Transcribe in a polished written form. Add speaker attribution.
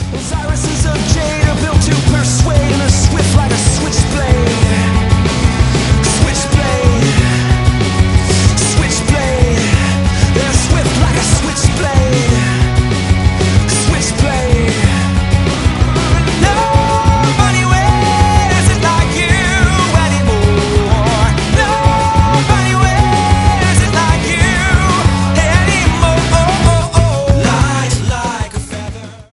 Speaker 1: Those irises of jade are built to persuade and are swift like a switchblade.